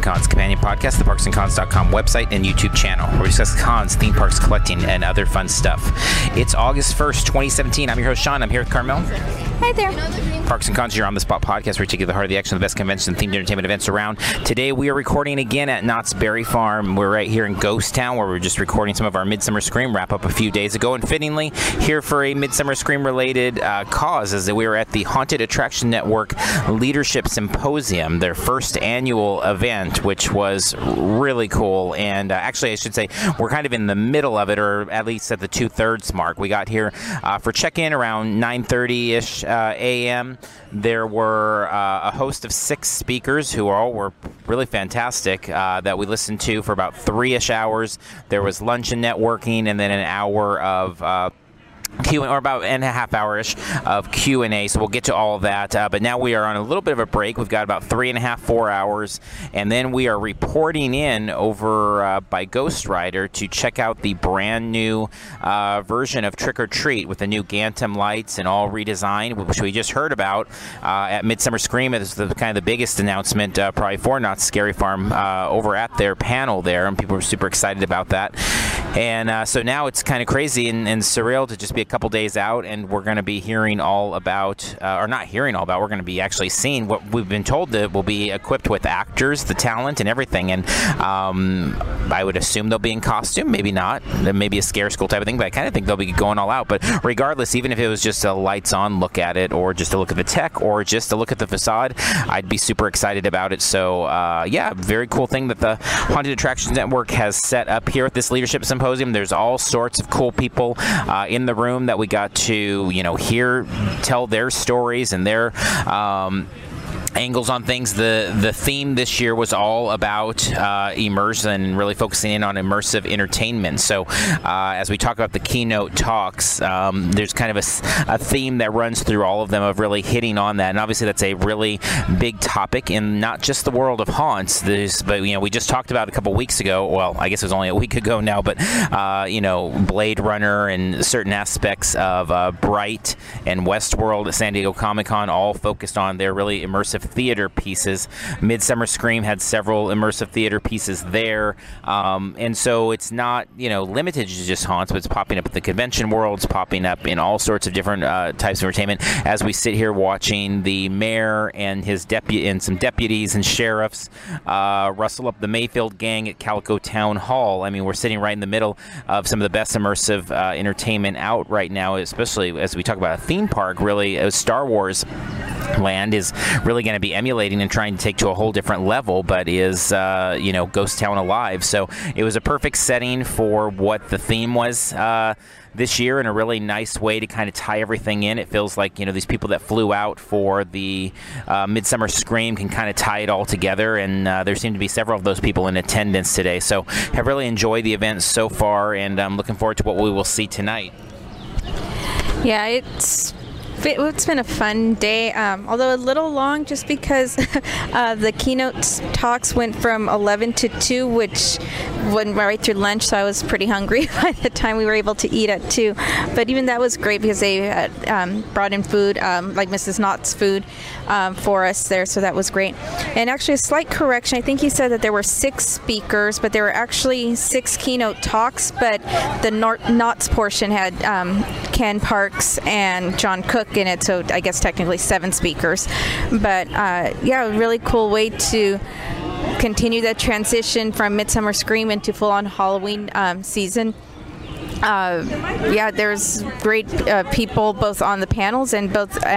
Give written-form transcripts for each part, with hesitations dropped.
Cons companion podcast, the parksandcons.com website and YouTube channel, where we discuss cons, theme parks, collecting, and other fun stuff. It's August 1st, 2017. I'm your host, Sean. I'm here with Carmel. Hi there. Parks and Cons, your on-the-spot podcast where we take you to the heart of the action of the best conventions and themed entertainment events around. Today we are recording again at Knott's Berry Farm. We're right here in Ghost Town, where we're just recording some of our Midsummer Scream wrap-up a few days ago, and fittingly here for a Midsummer Scream-related cause, as we were at the Haunted Attraction Network Leadership Symposium, their first annual event, which was really cool. And actually, I should say, we're kind of in the middle of it, or at least at the 2/3 mark. We got here for check-in around 9:30-ish a.m. There were a host of 6 speakers who all were really fantastic that we listened to for about 3-ish hours. There was lunch and networking, and then an hour of or about a half hour-ish of Q&A, so we'll get to all of that. But now we are on a little bit of a break. We've got about 3.5, 4 hours, and then we are reporting in over by Ghost Rider to check out the brand new version of Trick or Treat with the new Gantum lights and all redesigned, which we just heard about at Midsummer Scream. It was kind of the biggest announcement probably for Knott's Scary Farm over at their panel there, and people were super excited about that. And so now it's kind of crazy and surreal to just be a couple days out, and we're going to be hearing all about, or not hearing all about, we're going to be actually seeing what we've been told that will be equipped with actors, the talent, and everything. And I would assume they'll be in costume, maybe not. Maybe a scare school type of thing, but I kind of think they'll be going all out. But regardless, even if it was just a lights-on look at it, or just a look at the tech, or just a look at the facade, I'd be super excited about it. So, yeah, very cool thing that the Haunted Attractions Network has set up here at this Leadership Symposium. There's all sorts of cool people in the room that we got to, hear tell their stories and their angles on things. The theme this year was all about immersion, really focusing in on immersive entertainment. So as we talk about the keynote talks, there's kind of a theme that runs through all of them of really hitting on that. And obviously that's a really big topic in not just the world of haunts, but we just talked about a couple weeks ago, well, I guess it was only a week ago now, but Blade Runner and certain aspects of Bright and Westworld at San Diego Comic-Con, all focused on their really immersive theater pieces. Midsummer Scream had several immersive theater pieces there, and so it's not limited to just haunts, but it's popping up at the convention world. It's popping up in all sorts of different types of entertainment. As we sit here watching the mayor and his some deputies and sheriffs rustle up the Mayfield gang at Calico Town Hall. I mean, we're sitting right in the middle of some of the best immersive entertainment out right now, especially as we talk about a theme park. Really, Star Wars Land is really going to be emulating and trying to take to a whole different level, but is Ghost Town alive. So it was a perfect setting for what the theme was this year, in a really nice way to kind of tie everything in. It feels like these people that flew out for the Midsummer Scream can kind of tie it all together, and there seem to be several of those people in attendance today. So have really enjoyed the event so far, and I'm looking forward to what we will see tonight. Yeah, it's been a fun day, although a little long, just because the keynote talks went from 11 to 2, which went right through lunch, so I was pretty hungry by the time we were able to eat at 2. But even that was great, because they brought in food, like Mrs. Knott's food, for us there, so that was great. And actually, a slight correction, I think he said that there were 6 speakers, but there were actually 6 keynote talks, but the Knott's portion had Ken Parks and John Cook in it, so I guess technically 7 speakers. But yeah, a really cool way to continue that transition from Midsummer Scream into full-on Halloween season. Yeah, there's great people both on the panels and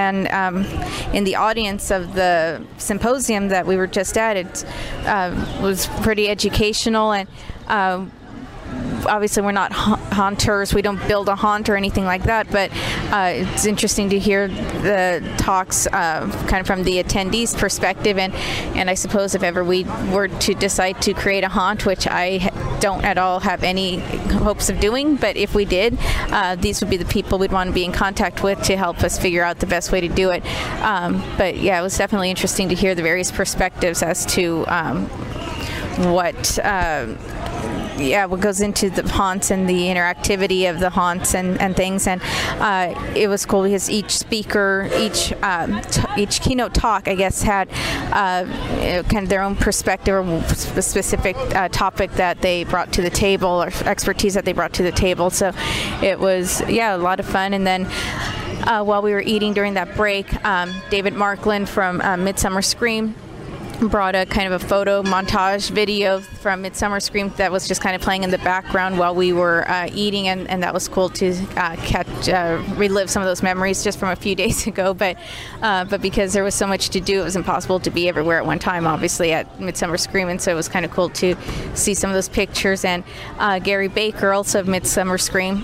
in the audience of the symposium that we were just at. It was pretty educational, and obviously we're not haunters, we don't build a haunt or anything like that, but it's interesting to hear the talks kind of from the attendees' perspective, and I suppose if ever we were to decide to create a haunt, which I don't at all have any hopes of doing, but if we did, these would be the people we'd want to be in contact with to help us figure out the best way to do it. But yeah, it was definitely interesting to hear the various perspectives as to what what goes into the haunts and the interactivity of the haunts and things. And it was cool because each speaker, each keynote talk, I guess, had kind of their own perspective or a specific topic that they brought to the table or expertise that they brought to the table. So it was, a lot of fun. And then while we were eating during that break, David Markland from Midsummer Scream brought a kind of a photo montage video from Midsummer Scream that was just kind of playing in the background while we were eating, and that was cool to relive some of those memories just from a few days ago. But because there was so much to do, it was impossible to be everywhere at one time, obviously, at Midsummer Scream, and so it was kind of cool to see some of those pictures. And Gary Baker, also of Midsummer Scream,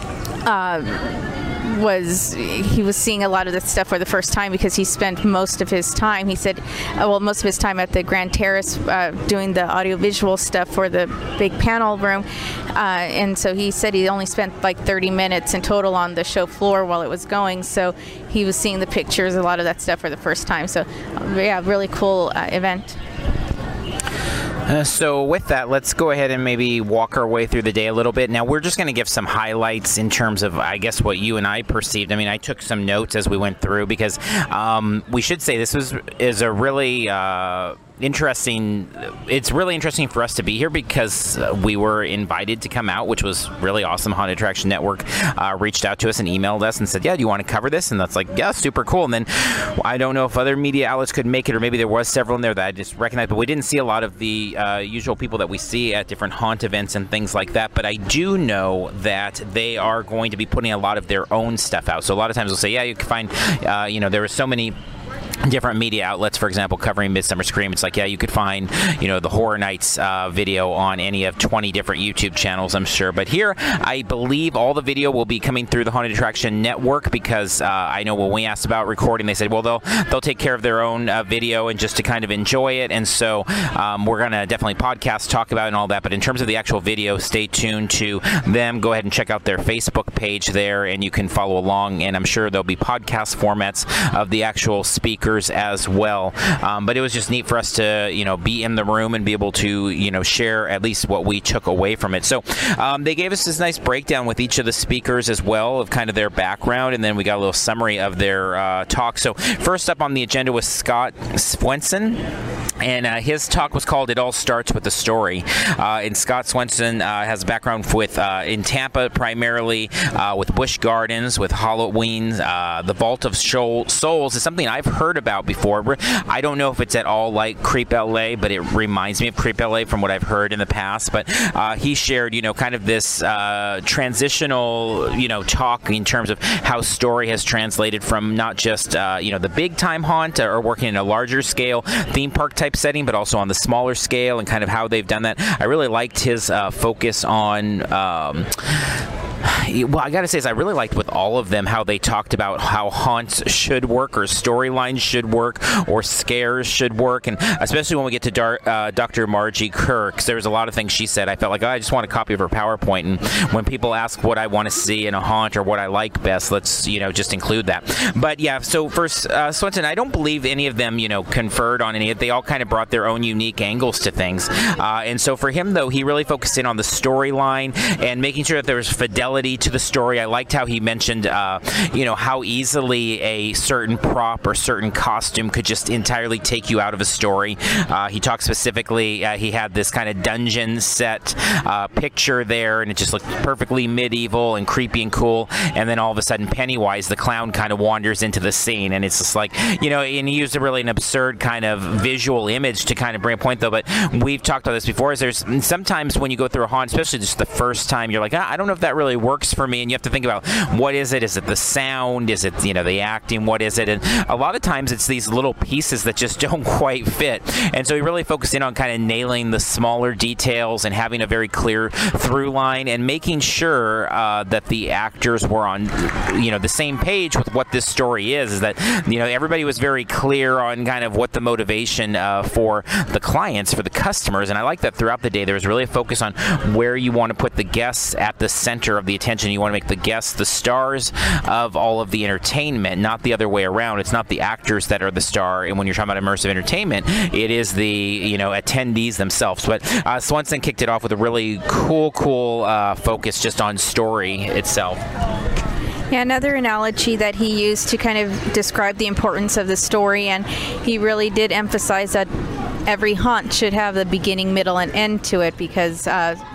was seeing a lot of this stuff for the first time because he spent most of his time, he said, most of his time at the Grand Terrace doing the audiovisual stuff for the big panel room, and so he said he only spent like 30 minutes in total on the show floor while it was going, so he was seeing the pictures, a lot of that stuff for the first time. So really cool event. So with that, let's go ahead and maybe walk our way through the day a little bit. Now, we're just going to give some highlights in terms of, I guess, what you and I perceived. I mean, I took some notes as we went through because we should say this is a really interesting. It's really interesting for us to be here because we were invited to come out, which was really awesome. Haunted Attraction Network reached out to us and emailed us and said, "Yeah, do you want to cover this?" And that's like, yeah, super cool. And then I don't know if other media outlets could make it, or maybe there was several in there that I just recognized, but we didn't see a lot of the usual people that we see at different haunt events and things like that. But I do know that they are going to be putting a lot of their own stuff out. So a lot of times they'll say, yeah, you can find, there are so many different media outlets, for example, covering Midsummer Scream. It's like, yeah, you could find, the Horror Nights video on any of 20 different YouTube channels, I'm sure. But here, I believe all the video will be coming through the Haunted Attraction Network because I know when we asked about recording, they said, well, they'll take care of their own video and just to kind of enjoy it. And so we're going to definitely podcast, talk about it and all that. But in terms of the actual video, stay tuned to them. Go ahead and check out their Facebook page there, and you can follow along. And I'm sure there'll be podcast formats of the actual speakers as well. But it was just neat for us to, be in the room and be able to, share at least what we took away from it. So they gave us this nice breakdown with each of the speakers as well of kind of their background, and then we got a little summary of their talk. So first up on the agenda was Scott Swenson. And his talk was called "It All Starts with a Story." And Scott Swenson has a background with in Tampa, primarily with Busch Gardens, with Halloween. The Vault of Souls is something I've heard about before. I don't know if it's at all like Creep LA, but it reminds me of Creep LA from what I've heard in the past. But he shared, kind of this transitional, talk in terms of how story has translated from not just, the big time haunt or working in a larger scale theme park type setting, but also on the smaller scale and kind of how they've done that. I really liked his focus on well, I gotta say is I really liked with all of them how they talked about how haunts should work, or storylines should work, or scares should work, and especially when we get to Dr. Margie Kerr, because there was a lot of things she said. I felt like, I just want a copy of her PowerPoint, and when people ask what I want to see in a haunt or what I like best, let's just include that. But yeah, so for Swenson, I don't believe any of them conferred on any of it. They all kind of brought their own unique angles to things, and so for him though, he really focused in on the storyline and making sure that there was fidelity to the story. I liked how he mentioned, how easily a certain prop or certain costume could just entirely take you out of a story. He talked specifically, he had this kind of dungeon set picture there, and it just looked perfectly medieval and creepy and cool. And then all of a sudden, Pennywise, the clown, kind of wanders into the scene, and it's just like, and he used an absurd kind of visual image to kind of bring a point, though. But we've talked about this before. Is there's sometimes when you go through a haunt, especially just the first time, you're like, I don't know if that really works for me, and you have to think about what is it? Is it the sound? Is it the acting? What is it? And a lot of times it's these little pieces that just don't quite fit. And so he really focused in on kind of nailing the smaller details and having a very clear through line and making sure that the actors were on the same page with what this story is that everybody was very clear on kind of what the motivation for the clients, for the customers. And I like that throughout the day there was really a focus on where you want to put the guests at the center of the attention attention. You want to make the guests the stars of all of the entertainment, not the other way around. It's not the actors that are the star, and when you're talking about immersive entertainment, it is the attendees themselves. But Swenson kicked it off with a really cool focus just on story itself. Yeah, another analogy that he used to kind of describe the importance of the story, and he really did emphasize that every haunt should have a beginning, middle, and end to it, because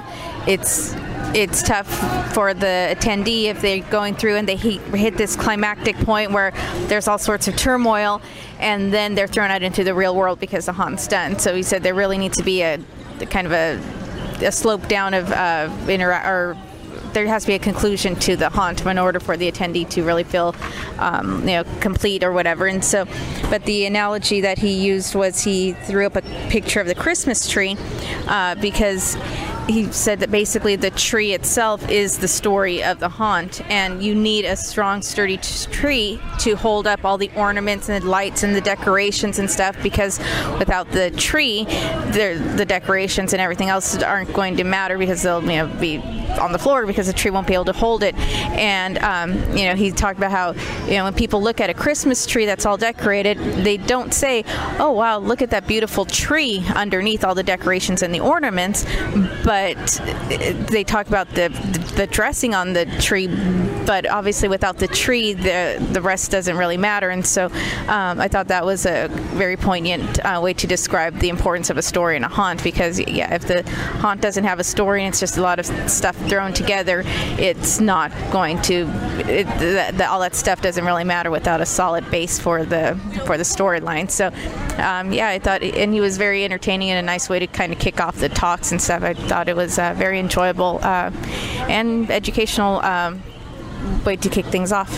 it's tough for the attendee if they're going through and they hit this climactic point where there's all sorts of turmoil, and then they're thrown out into the real world because the haunt's done. So he said there really needs to be a kind of a slope down of there has to be a conclusion to the haunt in order for the attendee to really feel complete or whatever. And so, but the analogy that he used was he threw up a picture of the Christmas tree because he said that basically the tree itself is the story of the haunt, and you need a strong, sturdy tree to hold up all the ornaments and the lights and the decorations and stuff, because without the tree, the decorations and everything else aren't going to matter, because they'll be on the floor because the tree won't be able to hold it. And he talked about how when people look at a Christmas tree that's all decorated, they don't say, "Oh wow, look at that beautiful tree underneath all the decorations and the ornaments," but they talk about the dressing on the tree. But obviously, without the tree, the rest doesn't really matter. And so, I thought that was a very poignant way to describe the importance of a story in a haunt. Because if the haunt doesn't have a story and it's just a lot of stuff thrown together, it's not going to. All that stuff doesn't really matter without a solid base for the storyline. So, I thought, and he was very entertaining and a nice way to kind of kick off the talks and stuff. I thought it was very enjoyable and educational way to kick things off.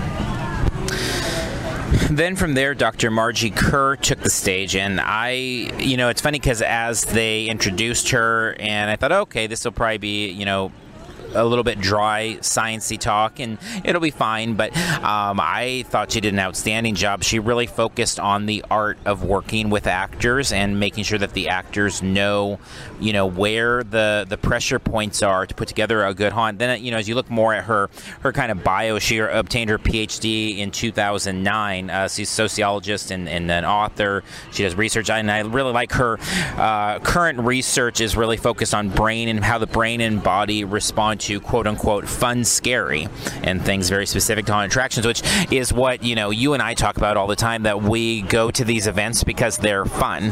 Then from there, Dr. Margie Kerr took the stage, and it's funny because as they introduced her, and I thought, okay, this will probably be, a little bit dry, sciencey talk, and it'll be fine. But I thought she did an outstanding job. She really focused on the art of working with actors and making sure that the actors know, where the pressure points are to put together a good haunt. Then, as you look more at her kind of bio, she obtained her PhD in 2009. She's a sociologist and an author. She does research, and I really like her current research is really focused on brain and how the brain and body respond to quote-unquote fun, scary, and things very specific to haunted attractions, which is what you and I talk about all the time, that we go to these events because they're fun.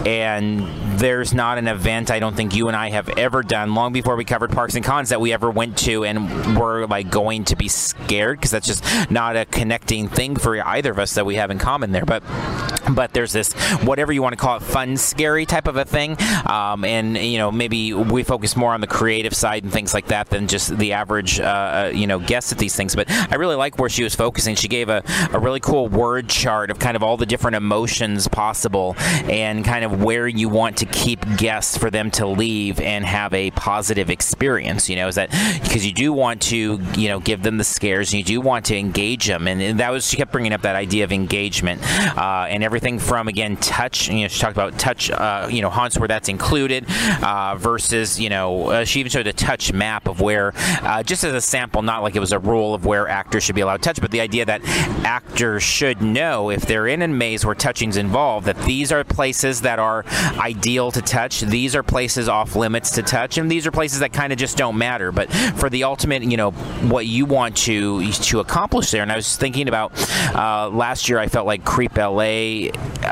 And there's not an event I don't think you and I have ever done long before we covered Parks and Cons that we ever went to and were like going to be scared, because that's just not a connecting thing for either of us that we have in common there. But there's this, whatever you want to call it, fun, scary type of a thing, and maybe we focus more on the creative side and things like that than just the average guest at these things. But I really like where she was focusing. She gave a really cool word chart of kind of all the different emotions possible and kind of where you want to keep guests for them to leave and have a positive experience. Is that because you do want to give them the scares, and you do want to engage them, and that was, she kept bringing up that idea of engagement and everything from, again, touch. She talked about touch haunts where that's included versus she even showed a touch map of where, just as a sample, not like it was a rule of where actors should be allowed to touch, but the idea that actors should know if they're in a maze where touching's involved, that these are places that are ideal to touch, these are places off limits to touch, and these are places that kind of just don't matter. But for the ultimate, what you want to accomplish there. And I was thinking about last year, I felt like Creep LA,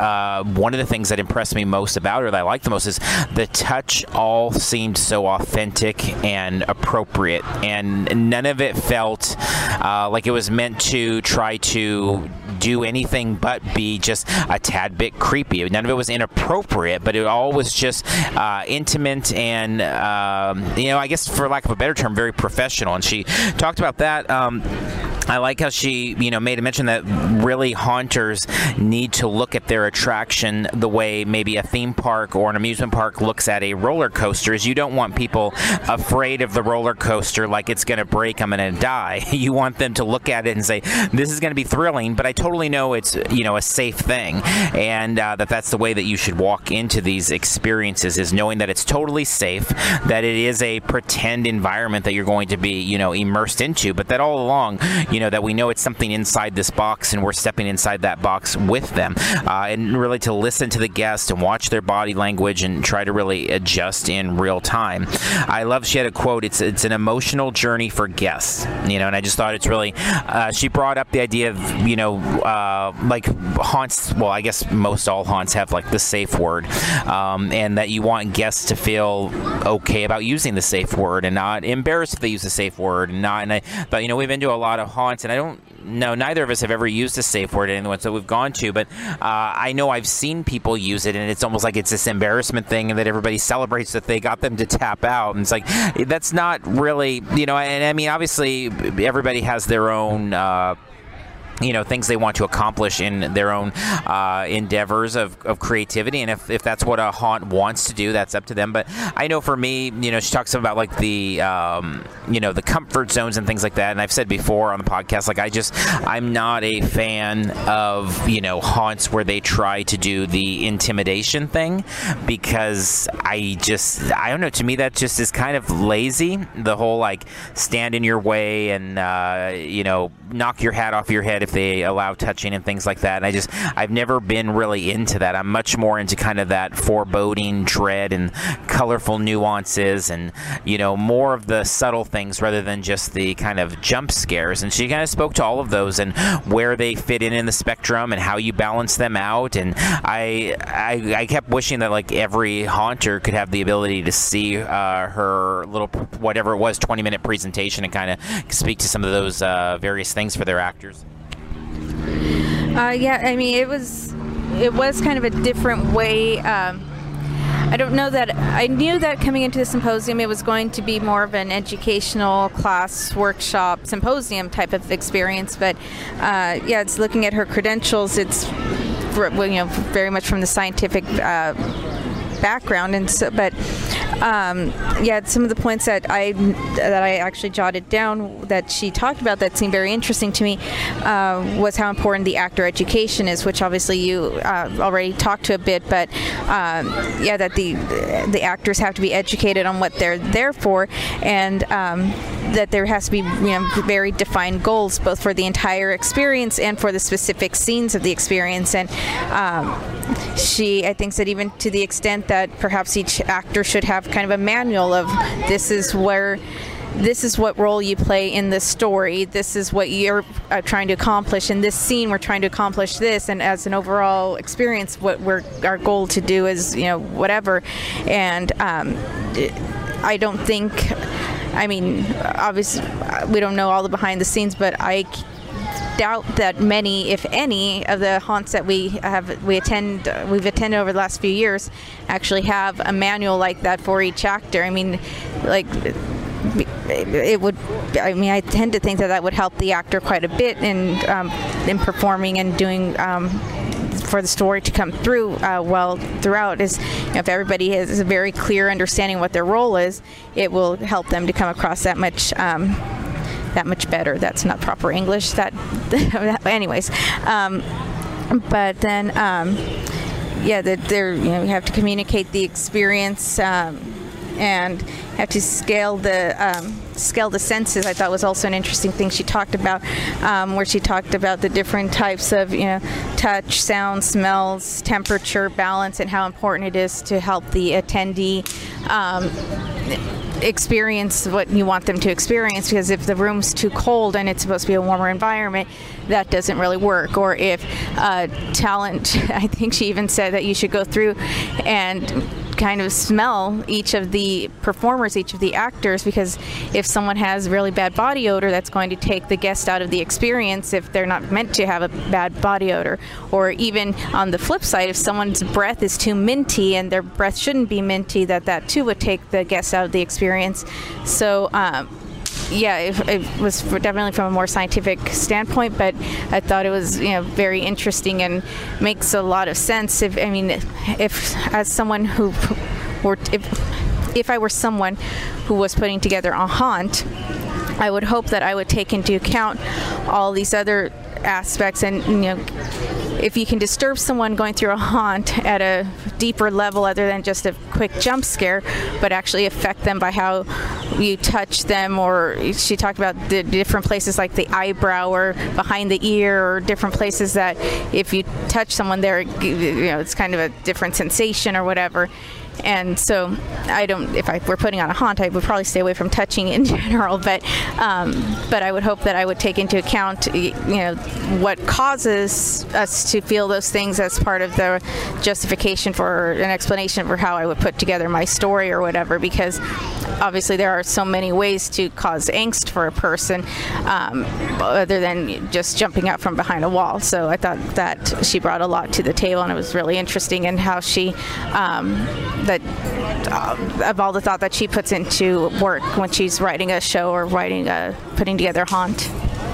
one of the things that impressed me most about her, that I liked the most, is the touch all seemed so authentic and appropriate, and none of it felt like it was meant to try to do anything but be just a tad bit creepy. None of it was inappropriate, but it all was just intimate and I guess, for lack of a better term, very professional. And she talked about that I like how she, made a mention that really haunters need to look at their attraction the way maybe a theme park or an amusement park looks at a roller coaster. Is you don't want people afraid of the roller coaster like it's going to break, I'm going to die. You want them to look at it and say, this is going to be thrilling, but I totally know it's, a safe thing. And that's the way that you should walk into these experiences, is knowing that it's totally safe, that it is a pretend environment that you're going to be, immersed into, but that all along, that we know it's something inside this box and we're stepping inside that box with them, and really to listen to the guest and watch their body language and try to really adjust in real time. I love, she had a quote, it's an emotional journey for guests, and I just thought it's really, she brought up the idea of, like haunts, well, I guess most all haunts have like the safe word, and that you want guests to feel okay about using the safe word and not embarrassed if they use the safe word, and I thought, we've been to a lot of haunts, and I don't know, neither of us have ever used a safe word in the ones that we've gone to, but I know I've seen people use it, and it's almost like it's this embarrassment thing, and that everybody celebrates that they got them to tap out, and it's like, that's not really, and I mean, obviously, everybody has their own things they want to accomplish in their own endeavors of creativity, and if that's what a haunt wants to do, that's up to them. But I know for me, she talks about like the the comfort zones and things like that, and I've said before on the podcast, like I'm not a fan of haunts where they try to do the intimidation thing, because I don't know, to me that just is kind of lazy, the whole like stand in your way and knock your hat off your head if they allow touching and things like that. And I've never been really into that. I'm much more into kind of that foreboding dread and colorful nuances, and more of the subtle things rather than just the kind of jump scares. And she kind of spoke to all of those and where they fit in the spectrum and how you balance them out. And I kept wishing that like every haunter could have the ability to see her little, whatever it was, 20-minute presentation and kind of speak to some of those various things for their actors. Yeah, I mean, it was kind of a different way. I don't know that I knew that coming into the symposium it was going to be more of an educational class, workshop, symposium type of experience, but yeah, it's looking at her credentials. It's very much from the scientific background, and so, but yeah, some of the points that I actually jotted down that she talked about that seemed very interesting to me was how important the actor education is, which obviously you already talked to a bit, but yeah, that the actors have to be educated on what they're there for, and that there has to be very defined goals both for the entire experience and for the specific scenes of the experience. And she, I think, said even to the extent that perhaps each actor should have kind of a manual of this is what role you play in this story, this is what you're trying to accomplish in this scene, we're trying to accomplish this, and as an overall experience what our goal to do is whatever. And I don't think, I mean, obviously we don't know all the behind the scenes, but I doubt that many, if any, of the haunts that we've attended over the last few years actually have a manual like that for each actor. I mean, like, it would, I mean, I tend to think that would help the actor quite a bit in performing and doing for the story to come through well throughout. Is if everybody has a very clear understanding what their role is, it will help them to come across that much better. That's not proper English. Anyways. But then, yeah, that you have to communicate the experience and have to scale the senses. I thought was also an interesting thing she talked about, where she talked about the different types of touch, sound, smells, temperature, balance, and how important it is to help the attendee experience what you want them to experience, because if the room's too cold and it's supposed to be a warmer environment, that doesn't really work. Or if talent, I think she even said that you should go through and kind of smell each of the performers, each of the actors, because if someone has really bad body odor, that's going to take the guest out of the experience if they're not meant to have a bad body odor. Or even on the flip side, if someone's breath is too minty and their breath shouldn't be minty, that too would take the guest out of the experience. So it was definitely from a more scientific standpoint, but I thought it was very interesting and makes a lot of sense. If as someone who if I were someone who was putting together a haunt, I would hope that I would take into account all these other aspects, and if you can disturb someone going through a haunt at a deeper level other than just a quick jump scare, but actually affect them by how you touch them, or she talked about the different places like the eyebrow or behind the ear, or different places that if you touch someone there, it's kind of a different sensation or whatever. And so if I were putting on a haunt, I would probably stay away from touching in general, but I would hope that I would take into account, what causes us to feel those things as part of the justification for an explanation for how I would put together my story or whatever, because obviously there are so many ways to cause angst for a person, other than just jumping out from behind a wall. So I thought that she brought a lot to the table, and it was really interesting in how she, of all the thought that she puts into work when she's writing a show or putting together a haunt.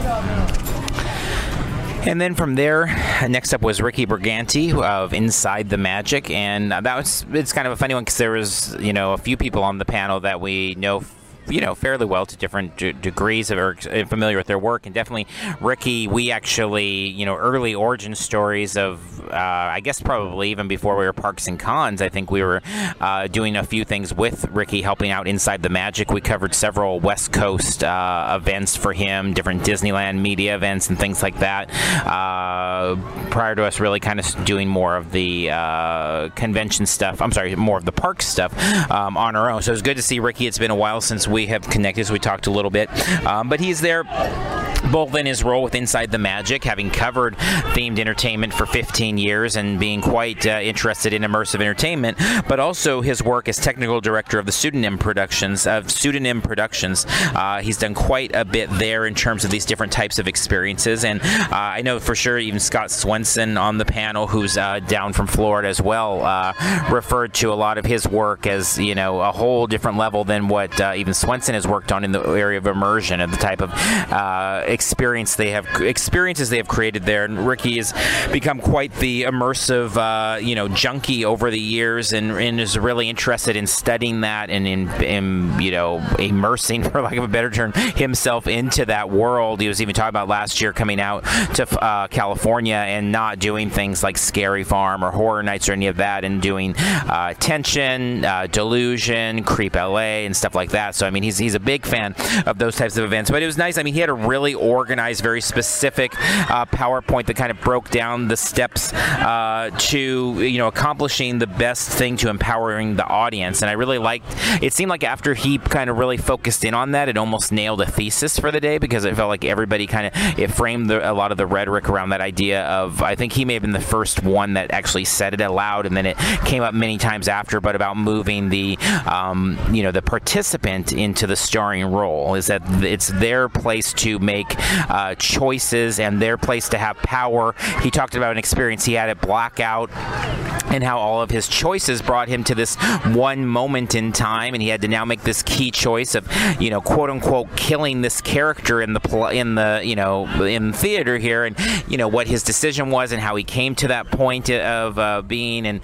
And then from there, next up was Ricky Briganti of Inside the Magic, and it's kind of a funny one because there was a few people on the panel that we know fairly well to different degrees or familiar with their work, and definitely Ricky, we actually early origin stories of I guess probably even before we were Parks and Cons, I think we were doing a few things with Ricky, helping out Inside the Magic. We covered several West Coast events for him, different Disneyland media events and things like that, prior to us really kind of doing more of the convention stuff, more of the park stuff on our own. So it was good to see Ricky. It's been a while since we have connected, so we talked a little bit, but he's there both in his role with Inside the Magic, having covered themed entertainment for 15 years and being quite interested in immersive entertainment, but also his work as technical director of the Pseudonym Productions. He's done quite a bit there in terms of these different types of experiences, and I know for sure even Scott Swenson on the panel, who's down from Florida as well, referred to a lot of his work as a whole different level than what even Swenson has worked on in the area of immersion and the type of experiences they have created there. And Ricky has become quite the immersive junkie over the years, and is really interested in studying that and in immersing, for lack of a better term, himself into that world. He was even talking about last year coming out to California and not doing things like Scary Farm or Horror Nights or any of that, and doing Tension, Delusion, Creep LA and stuff like that. So he's a big fan of those types of events. But it was nice. He had a really organized, very specific PowerPoint that kind of broke down the steps to accomplishing the best thing to empowering the audience. And I really liked. It seemed like after he kind of really focused in on that, it almost nailed a thesis for the day, because it felt like everybody it framed a lot of the rhetoric around that idea of. I think he may have been the first one that actually said it aloud, and then it came up many times after. But about moving the the participant into the starring role, is that it's their place to make choices and their place to have power. He talked about an experience he had at Blackout and how all of his choices brought him to this one moment in time, and he had to now make this key choice of quote unquote killing this character in the theater here, and what his decision was and how he came to that point of being. And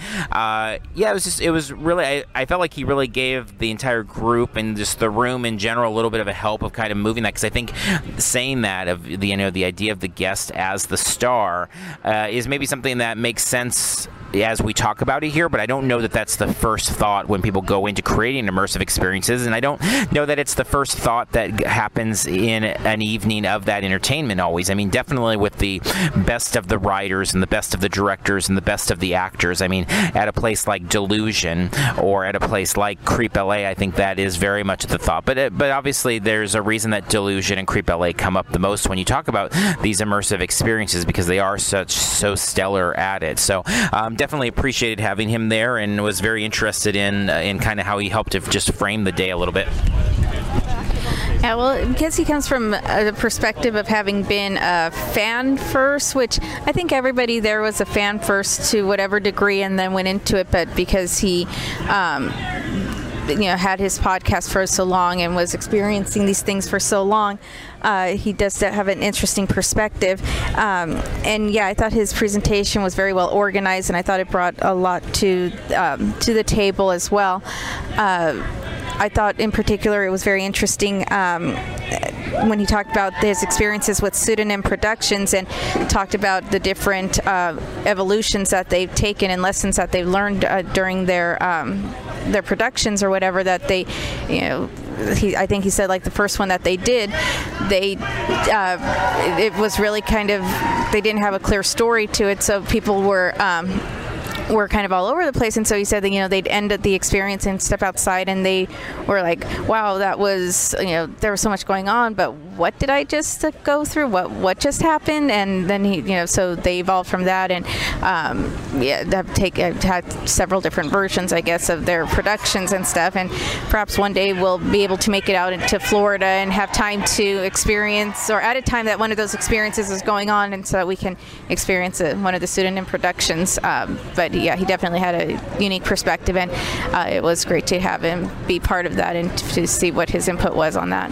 it was really, I felt like he really gave the entire group and just the room in general a little bit of a help of kind of moving that, because I think saying that of the idea of the guest as the star is maybe something that makes sense as we talk about it here, but I don't know that that's the first thought when people go into creating immersive experiences, and I don't know that it's the first thought that happens in an evening of that entertainment always. Definitely with the best of the writers and the best of the directors and the best of the actors. At a place like Delusion or at a place like Creep LA, I think that is very much the thought. But obviously there's a reason that Delusion and Creep LA come up the most when you talk about these immersive experiences, because they are so stellar at it. So definitely appreciated having him there, and was very interested in kind of how he helped to just frame the day a little bit. Yeah, well, because he comes from the perspective of having been a fan first, which I think everybody there was a fan first to whatever degree and then went into it, but because he had his podcast for so long and was experiencing these things for so long, he does have an interesting perspective. And yeah, I thought his presentation was very well organized, and I thought it brought a lot to the table as well. I thought in particular it was very interesting when he talked about his experiences with Pseudonym Productions and talked about the different evolutions that they've taken and lessons that they've learned during their productions or whatever, that they, I think he said, like, the first one that they did, it was really kind of, they didn't have a clear story to it, so people were kind of all over the place. And so he said that, they'd end the experience and step outside and they were like, wow, that was, there was so much going on, but what did I just go through? What just happened? And then he, so they evolved from that, and have had several different versions, I guess, of their productions and stuff. And perhaps one day we'll be able to make it out into Florida and have time to experience, or at a time that one of those experiences is going on, and so that we can experience one of the Pseudonym Productions. But yeah, he definitely had a unique perspective, and it was great to have him be part of that and to see what his input was on that.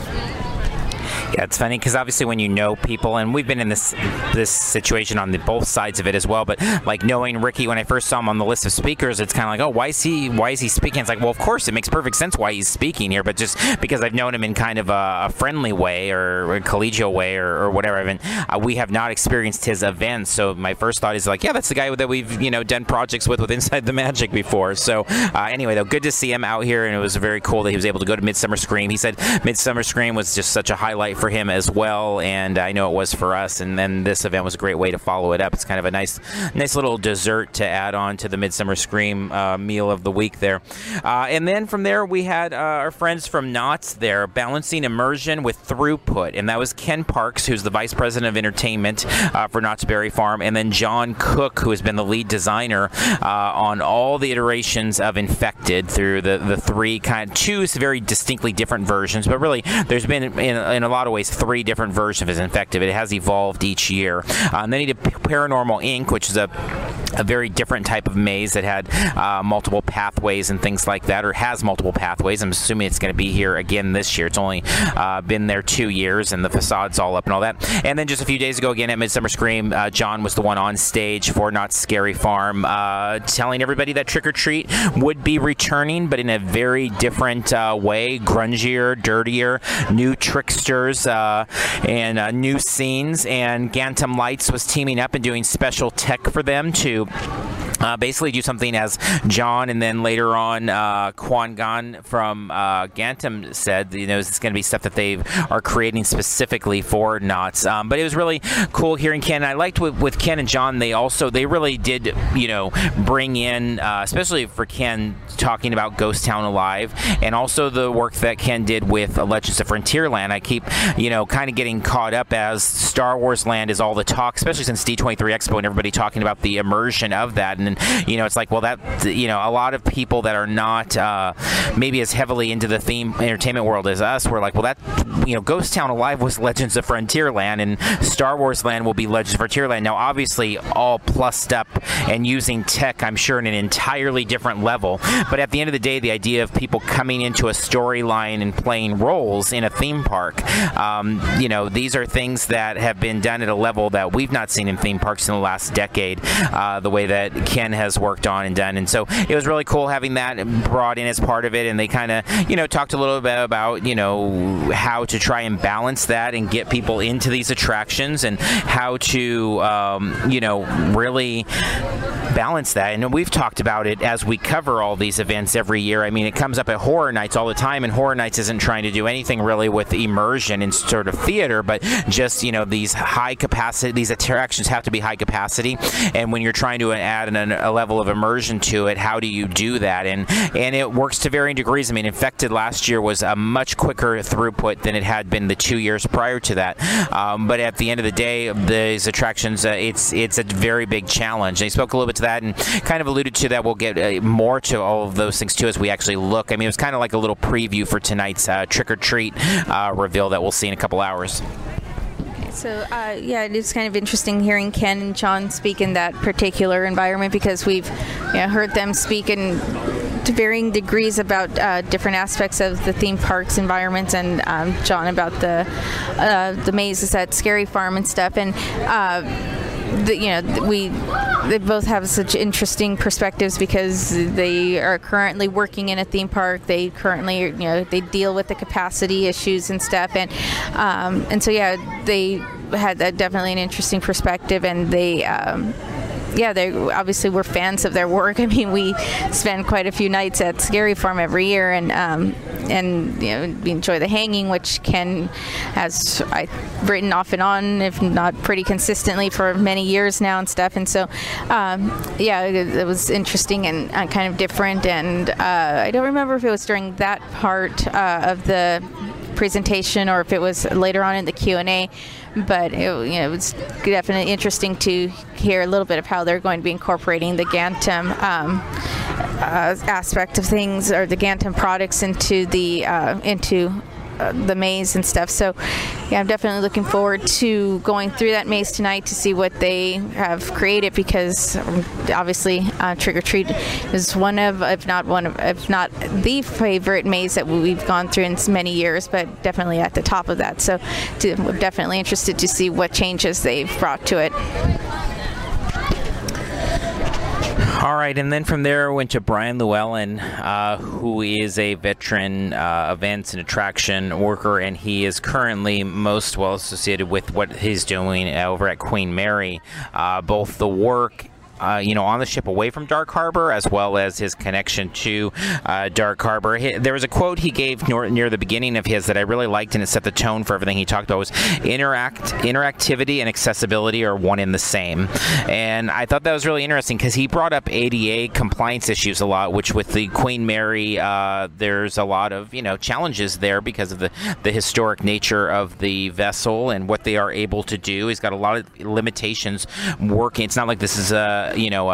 Yeah, it's funny because obviously when you know people, and we've been in this situation on both sides of it as well, but like knowing Ricky, when I first saw him on the list of speakers, it's kind of like, oh, why is he speaking? It's like, well, of course, it makes perfect sense why he's speaking here, but just because I've known him in kind of a friendly way or a collegial way or whatever, we have not experienced his events, so my first thought is like, yeah, that's the guy that we've done projects with Inside the Magic before. So anyway, though, good to see him out here, and it was very cool that he was able to go to Midsummer Scream. He said Midsummer Scream was just such a highlight for him as well, and I know it was for us, and then this event was a great way to follow it up. It's kind of a nice little dessert to add on to the Midsummer Scream meal of the week there. And then from there we had our friends from Knott's there, balancing immersion with throughput, and that was Ken Parks, who's the Vice President of Entertainment for Knott's Berry Farm, and then John Cook, who has been the lead designer on all the iterations of Infected through the two very distinctly different versions, but really there's been in a lot of ways 3 different versions of Infected. It has evolved each year. And then he did Paranormal Inc., which is a very different type of maze that had multiple pathways and things like that, or has multiple pathways. I'm assuming it's going to be here again this year. It's only been there 2 years, and the facade's all up and all that. And then just a few days ago, again at Midsummer Scream, John was the one on stage for Knott's Scary Farm, telling everybody that Trick or Treat would be returning, but in a very different way, grungier, dirtier, new tricksters, and new scenes. And Gantum Lights was teaming up and doing special tech for them to basically do something as John and then later on Quan Gan from Gantum said, it's going to be stuff that they are creating specifically for Knott's. But it was really cool hearing Ken. I liked with Ken and John, they really did, bring in, especially for Ken, talking about Ghost Town Alive, and also the work that Ken did with Legends of Frontierland. I keep, kind of getting caught up as Star Wars Land is all the talk, especially since D23 Expo and everybody talking about the immersion of that. And it's like, well, that, a lot of people that are not maybe as heavily into the theme entertainment world as us, we're like, well, that, Ghost Town Alive was Legends of Frontierland, and Star Wars Land will be Legends of Frontierland. Now, obviously, all plussed up and using tech, I'm sure, in an entirely different level. But at the end of the day, the idea of people coming into a storyline and playing roles in a theme park, these are things that have been done at a level that we've not seen in theme parks in the last decade, the way that Ken has worked on and done. And so it was really cool having that brought in as part of it, and they kind of, talked a little bit about, how to try and balance that and get people into these attractions, and how to, really balance that. And we've talked about it as we cover all these events every year. I mean, it comes up at Horror Nights all the time, and Horror Nights isn't trying to do anything really with immersion in sort of theater, but just, these high capacity, these attractions have to be high capacity, and when you're trying to add a level of immersion to it, how do you do that? And it works to varying degrees. I mean, Infected last year was a much quicker throughput than it had been the 2 years prior to that. But at the end of the day, these attractions, it's a very big challenge. And he spoke a little bit to that and kind of alluded to that. We'll get more to all of those things too as we actually look. I mean, it was kind of like a little preview for tonight's Trick or Treat reveal that we'll see in a couple hours. So, it's kind of interesting hearing Ken and John speak in that particular environment, because we've heard them speak in to varying degrees about different aspects of the theme park's environments, and John about the mazes at Scary Farm and stuff. And they both have such interesting perspectives because they are currently working in a theme park. They currently, they deal with the capacity issues and stuff, and so they had definitely an interesting perspective, and they obviously we're fans of their work. I mean, we spend quite a few nights at Scary Farm every year, and we enjoy the hanging, which has I've written off and on, if not pretty consistently, for many years now and stuff. And so, it was interesting and kind of different. And I don't remember if it was during that part of the presentation or if it was later on in the Q&A, but it was definitely interesting to hear a little bit of how they're going to be incorporating the Gantom aspect of things, or the Gantom products into the maze and stuff. So I'm definitely looking forward to going through that maze tonight to see what they have created, because obviously Trick or Treat is one of, if not the favorite maze that we've gone through in many years, but definitely at the top of that. So we're definitely interested to see what changes they've brought to it. All right, and then from there, I went to Brian Llewellyn, who is a veteran events and attraction worker, and he is currently most well associated with what he's doing over at Queen Mary, both the work on the ship away from Dark Harbor, as well as his connection to Dark Harbor. There was a quote he gave near the beginning of his that I really liked, and it set the tone for everything he talked about. Was interactivity and accessibility are one and the same. And I thought that was really interesting because he brought up ADA compliance issues a lot, which with the Queen Mary, there's a lot of challenges there because of the historic nature of the vessel and what they are able to do. He's got a lot of limitations working. It's not like this is a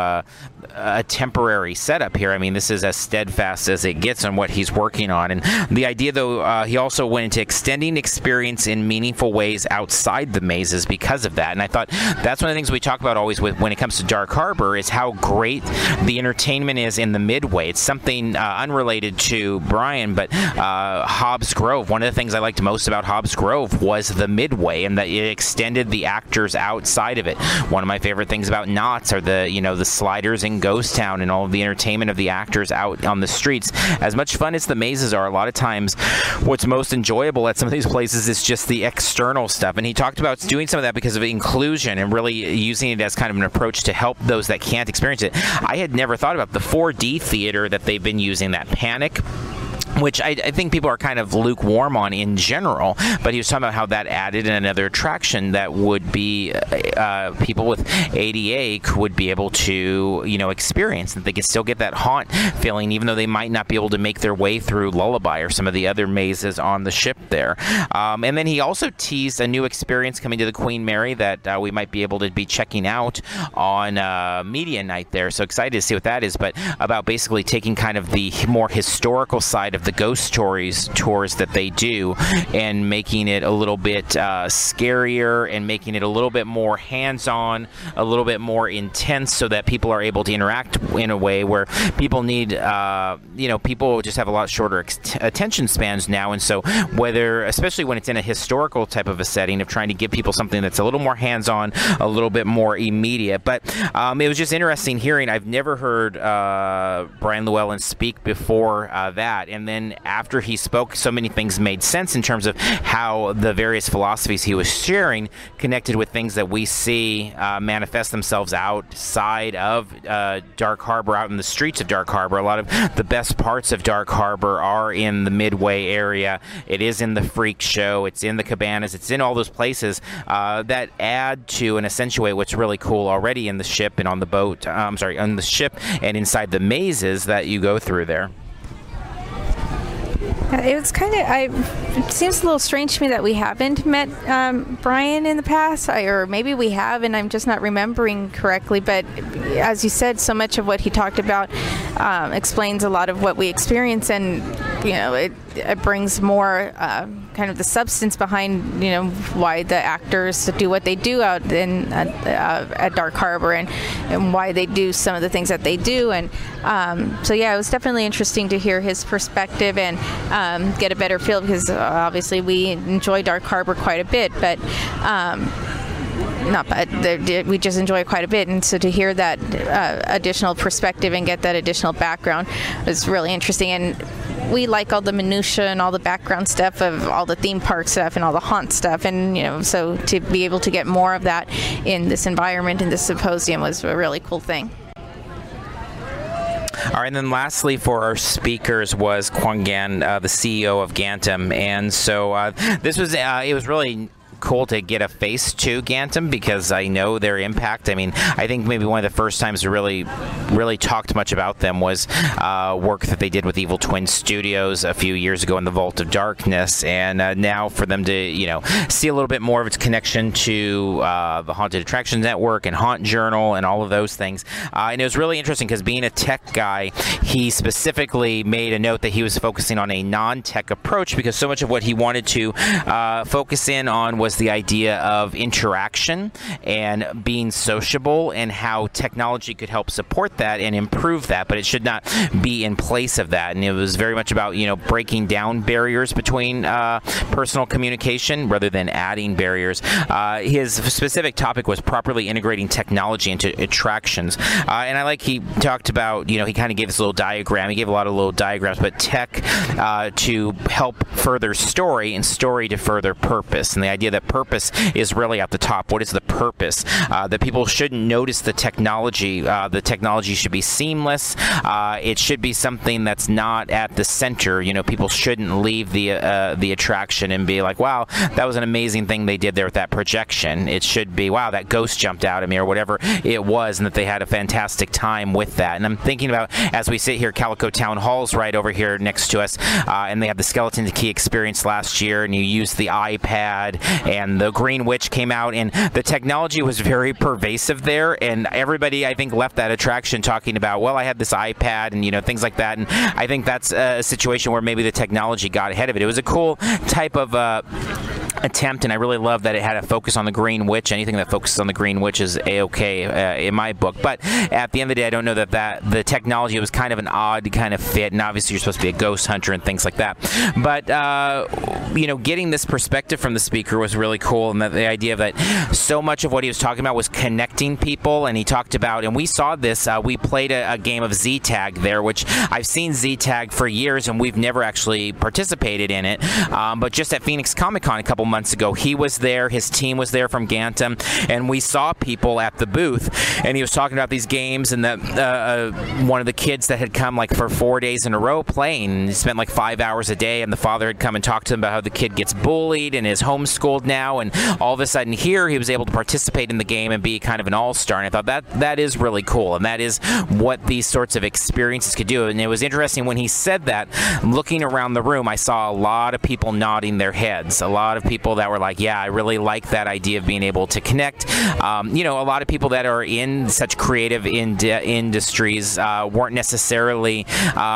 temporary setup here. I mean, this is as steadfast as it gets on what he's working on. And the idea, though, he also went into extending experience in meaningful ways outside the mazes because of that. And I thought that's one of the things we talk about always when it comes to Dark Harbor, is how great the entertainment is in the midway. It's something unrelated to Brian, but Hobbs Grove, one of the things I liked most about Hobbs Grove was the midway, and that it extended the actors outside of it. One of my favorite things about Knott's are the sliders in Ghost Town and all of the entertainment of the actors out on the streets. As much fun as the mazes are, a lot of times what's most enjoyable at some of these places is just the external stuff. And he talked about doing some of that because of inclusion and really using it as kind of an approach to help those that can't experience it. I had never thought about the 4D theater that they've been using, that Panic, which I think people are kind of lukewarm on in general, but he was talking about how that added another attraction that would be people with ADA would be able to, experience, that they could still get that haunt feeling, even though they might not be able to make their way through Lullaby or some of the other mazes on the ship there. And then he also teased a new experience coming to the Queen Mary that we might be able to be checking out on media night there. So excited to see what that is, but about basically taking kind of the more historical side of the ghost stories tours that they do and making it a little bit scarier and making it a little bit more hands-on, a little bit more intense, so that people are able to interact in a way where people need, people just have a lot shorter attention spans now. And so especially when it's in a historical type of a setting, of trying to give people something that's a little more hands-on, a little bit more immediate. But it was just interesting hearing. I've never heard Brian Llewellyn speak before that. And then after he spoke, so many things made sense in terms of how the various philosophies he was sharing connected with things that we see manifest themselves outside of Dark Harbor, out in the streets of Dark Harbor. A lot of the best parts of Dark Harbor are in the Midway area. It is in the Freak Show. It's in the Cabanas. It's in all those places that add to and accentuate what's really cool already in the ship and on the boat. On the ship and inside the mazes that you go through there. It was it seems a little strange to me that we haven't met Brian in the past, or maybe we have and I'm just not remembering correctly, but as you said, so much of what he talked about explains a lot of what we experience, and it brings more kind of the substance behind why the actors do what they do out at Dark Harbor and why they do some of the things that they do. And so yeah, it was definitely interesting to hear his perspective and get a better feel, because obviously we enjoy Dark Harbor quite a bit, but we just enjoy it quite a bit, and so to hear that additional perspective and get that additional background was really interesting. And we like all the minutia and all the background stuff of all the theme park stuff and all the haunt stuff, and so to be able to get more of that in this environment in this symposium was a really cool thing. All right, and then lastly for our speakers was Quan Gan, the CEO of Gantom, and so this was it was really cool to get a face to Gantom, because I know their impact. I mean, I think maybe one of the first times we really talked much about them was work that they did with Evil Twin Studios a few years ago in the Vault of Darkness, and now for them to see a little bit more of its connection to the Haunted Attractions Network and Haunt Journal and all of those things. And it was really interesting because, being a tech guy, he specifically made a note that he was focusing on a non-tech approach, because so much of what he wanted to focus in on was the idea of interaction and being sociable, and how technology could help support that and improve that, but it should not be in place of that. And it was very much about breaking down barriers between personal communication rather than adding barriers. His specific topic was properly integrating technology into attractions, and I like he talked about he kind of gave this little diagram. He gave a lot of little diagrams, but tech to help further story, and story to further purpose, and the idea that purpose is really at the top. What is the purpose? That people shouldn't notice the technology. The technology should be seamless. It should be something that's not at the center. People shouldn't leave the attraction and be like, wow, that was an amazing thing they did there with that projection. It should be, wow, that ghost jumped out at me, or whatever it was, and that they had a fantastic time with that. And I'm thinking about, as we sit here, Calico Town Hall's right over here next to us, and they have the Skeleton Key experience last year, and you used the iPad, and the Green Witch came out, and the technology was very pervasive there, and everybody, I think, left that attraction talking about, well, I had this iPad, and things like that. And I think that's a situation where maybe the technology got ahead of it. It was a cool type of attempt, and I really love that it had a focus on the Green Witch. Anything that focuses on the Green Witch is a-okay in my book. But at the end of the day, I don't know that the technology was kind of an odd kind of fit, and obviously you're supposed to be a ghost hunter and things like that. But getting this perspective from the speaker was really cool, and the idea of that so much of what he was talking about was connecting people. And he talked about, and we saw this, we played a game of Z-Tag there, which I've seen Z-Tag for years, and we've never actually participated in it. But just at Phoenix Comic Con a couple months ago, he was there, his team was there from Gantom, and we saw people at the booth, and he was talking about these games, and that one of the kids that had come like for 4 days in a row playing, and he spent like 5 hours a day, and the father had come and talked to him about how the kid gets bullied and is homeschooled now, and all of a sudden here he was able to participate in the game and be kind of an all-star. And I thought that is really cool, and that is what these sorts of experiences could do. And it was interesting when he said that, looking around the room, I saw a lot of people nodding their heads, a lot of people that were like, yeah, I really like that idea of being able to connect. A lot of people that are in such creative industries weren't necessarily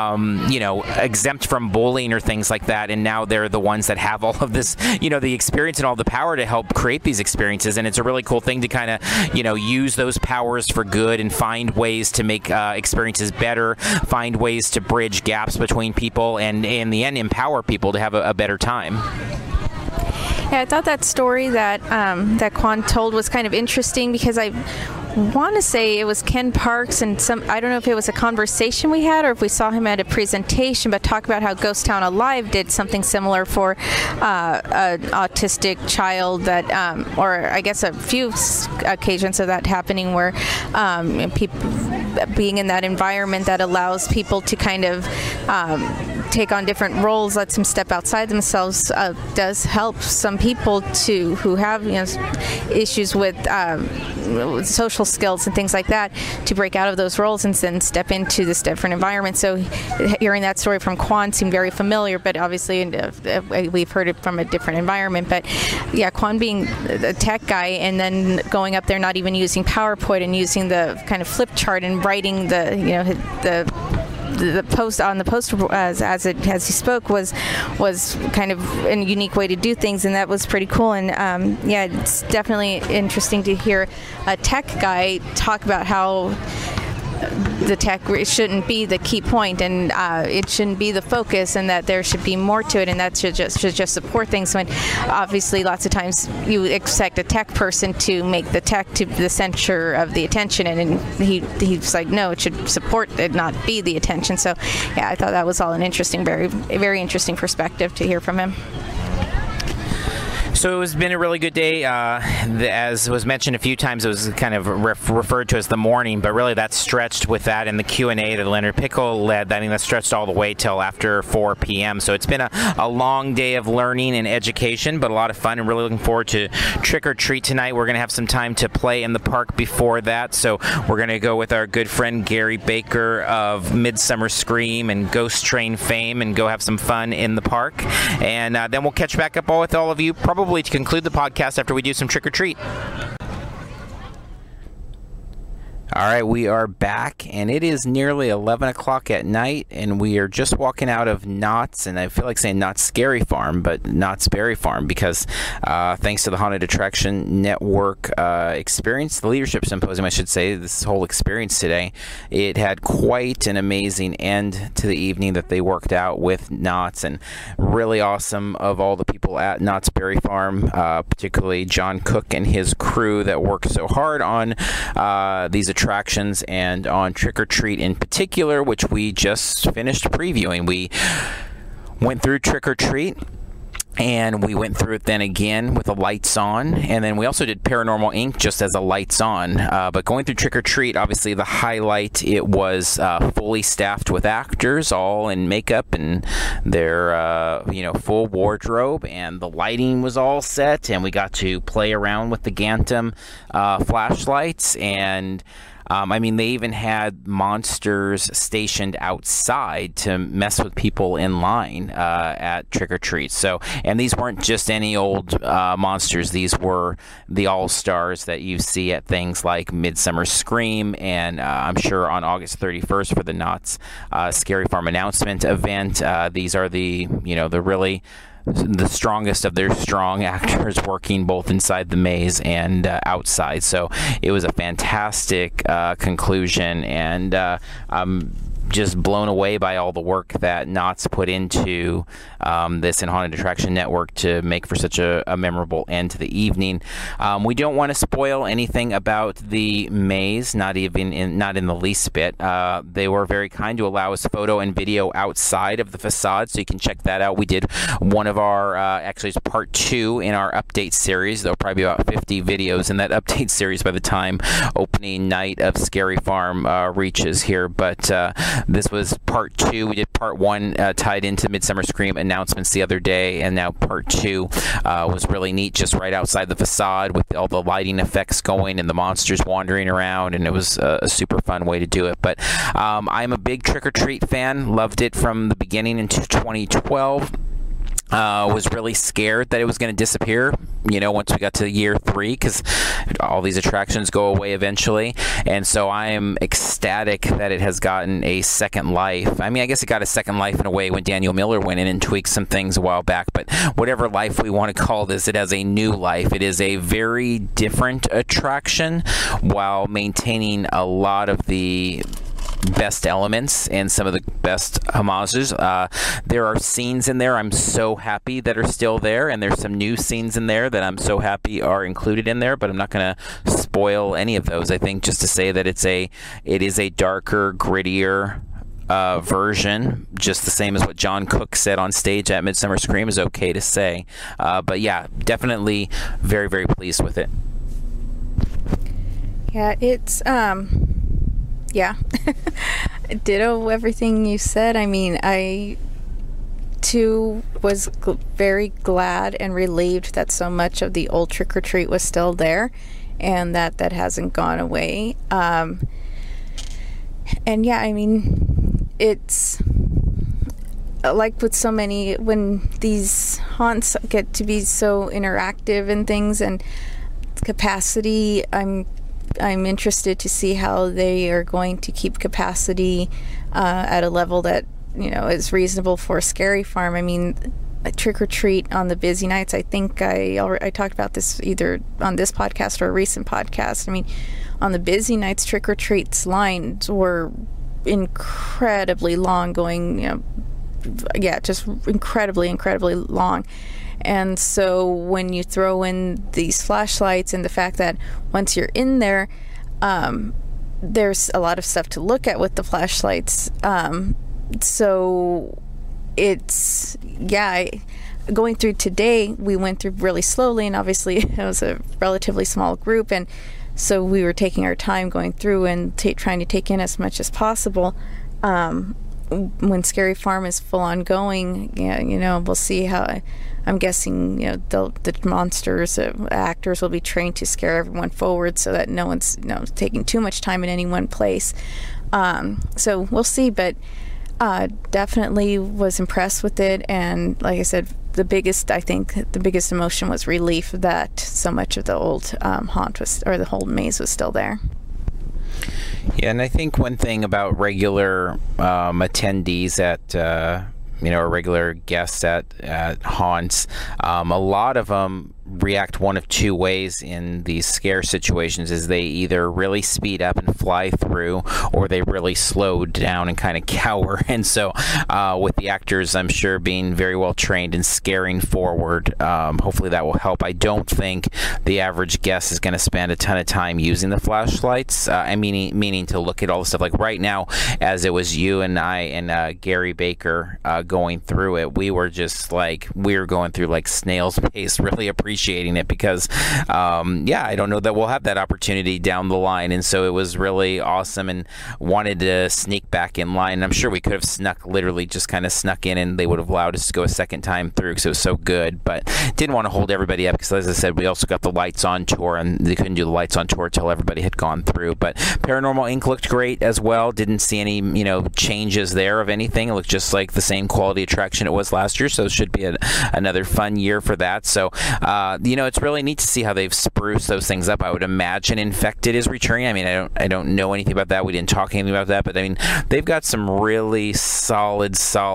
exempt from bullying or things like that, and now they're the ones that have all of this, the experience and all the power to help create these experiences. And it's a really cool thing to kind of use those powers for good and find ways to make experiences better, find ways to bridge gaps between people, and in the end empower people to have a better time. Yeah, I thought that story that that Quan told was kind of interesting, because I want to say it was Ken Parks, and I don't know if it was a conversation we had or if we saw him at a presentation, but talk about how Ghost Town Alive did something similar for an autistic child, that or I guess a few occasions of that happening, where people being in that environment that allows people to kind of take on different roles, lets them step outside themselves, does help some people who have issues with social skills and things like that, to break out of those roles and then step into this different environment. So hearing that story from Quan seemed very familiar, but obviously we've heard it from a different environment. But yeah, Quan being a tech guy and then going up there not even using PowerPoint and using the kind of flip chart and writing the the post on the poster as he spoke was kind of a unique way to do things, and that was pretty cool. And yeah, it's definitely interesting to hear a tech guy talk about how the tech shouldn't be the key point, and it shouldn't be the focus, and that there should be more to it, and that should just support things. When obviously lots of times you expect a tech person to make the tech to the center of the attention, and he's like, no, it should support it, not be the attention. So yeah, I thought that was all an interesting, very, very interesting perspective to hear from him. So it's been a really good day. As was mentioned a few times, it was kind of referred to as the morning, but really that stretched with that and the Q&A that Leonard Pickle led. I think that stretched all the way till after 4 p.m. So it's been a long day of learning and education, but a lot of fun, and really looking forward to Trick or Treat tonight. We're going to have some time to play in the park before that, so we're going to go with our good friend Gary Baker of Midsummer Scream and Ghost Train fame and go have some fun in the park. And then we'll catch back up with all of you probably to conclude the podcast after we do some Trick or Treat. All right, we are back, and it is nearly 11 o'clock at night, and we are just walking out of Knott's, and I feel like saying Knott's Scary Farm, but Knott's Berry Farm, because thanks to the Haunted Attraction Network experience, the Leadership Symposium, I should say, this whole experience today, it had quite an amazing end to the evening that they worked out with Knott's, and really awesome of all the people at Knott's Berry Farm, particularly John Cook and his crew that worked so hard on these attractions and on Trick or Treat in particular, which we just finished previewing. We went through Trick or Treat, and we went through it then again with the lights on, and then we also did Paranormal Inc. just as a lights on. But going through Trick or Treat, obviously the highlight, it was fully staffed with actors, all in makeup and their full wardrobe, and the lighting was all set, and we got to play around with the Gantom flashlights, and they even had monsters stationed outside to mess with people in line at Trick or Treat. So, and these weren't just any old monsters. These were the all-stars that you see at things like Midsummer Scream, and I'm sure on August 31st for the Knott's Scary Farm announcement event. These are the really the strongest of their strong actors working both inside the maze and outside. So it was a fantastic conclusion, and I'm just blown away by all the work that Knott's put into this and Haunted Attraction Network to make for such a memorable end to the evening. We don't want to spoil anything about the maze, not in the least bit. They were very kind to allow us photo and video outside of the facade, so you can check that out. We did one of our, actually it's part 2 in our update series. There'll probably be about 50 videos in that update series by the time opening night of Scary Farm reaches here, but this was part 2. We did part 1 tied into Midsummer Scream announcements the other day, and now part 2 was really neat, just right outside the facade with all the lighting effects going and the monsters wandering around, and it was a super fun way to do it. But I'm a big Trick or Treat fan, loved it from the beginning into 2012. Was really scared that it was going to disappear, once we got to year 3, because all these attractions go away eventually. And so I am ecstatic that it has gotten a second life. I guess it got a second life in a way when Daniel Miller went in and tweaked some things a while back, but whatever life we want to call this, it has a new life. It is a very different attraction while maintaining a lot of the best elements and some of the best homages. There are scenes in there I'm so happy that are still there, and there's some new scenes in there that I'm so happy are included in there, but I'm not going to spoil any of those. I think just to say that it is a darker, grittier version, just the same as what John Cook said on stage at Midsummer Scream is okay to say. But yeah, definitely very, very pleased with it. Yeah, it's yeah. Ditto everything you said. I too was very glad and relieved that so much of the old Trick or Treat was still there, and that hasn't gone away. And yeah, it's like with so many, when these haunts get to be so interactive and things and capacity, I'm interested to see how they are going to keep capacity at a level that, is reasonable for Scary Farm. I mean, a trick or treat on the busy nights. I think I talked about this either on this podcast or a recent podcast. I mean, on the busy nights, trick or treats lines were incredibly long, going, just incredibly long. And so when you throw in these flashlights and the fact that once you're in there, there's a lot of stuff to look at with the flashlights. So it's, going through today, we went through really slowly, and obviously it was a relatively small group, and so we were taking our time going through and trying to take in as much as possible. When Scary Farm is full on going, we'll see how. I'm guessing, the monsters, actors will be trained to scare everyone forward so that no one's, taking too much time in any one place. So we'll see, but definitely was impressed with it. And like I said, the biggest emotion was relief that so much of the old the whole maze was still there. Yeah, and I think one thing about regular attendees at or regular guests at haunts, a lot of them react one of two ways in these scare situations. Is they either really speed up and fly through, or they really slow down and kind of cower. And so with the actors, I'm sure, being very well trained and scaring forward, hopefully that will help. I don't think the average guest is going to spend a ton of time using the flashlights, meaning to look at all the stuff. Like right now, as it was you and I and Gary Baker going through it, we were going through like snail's pace, really appreciating it, because I don't know that we'll have that opportunity down the line. And so it was really awesome, and wanted to sneak back in line. And I'm sure we could have snuck in, and they would have allowed us to go a second time through because it was so good, but didn't want to hold everybody up, because as I said, we also got the lights on tour, and they couldn't do the lights on tour till everybody had gone through. But Paranormal Inc. looked great as well. Didn't see any changes there of anything. It looked just like the same quality attraction it was last year, so it should be another fun year for that. So it's really neat to see how they've spruced those things up. I would imagine Infected is returning. I mean, I don't know anything about that. We didn't talk anything about that, but I mean, they've got some really solid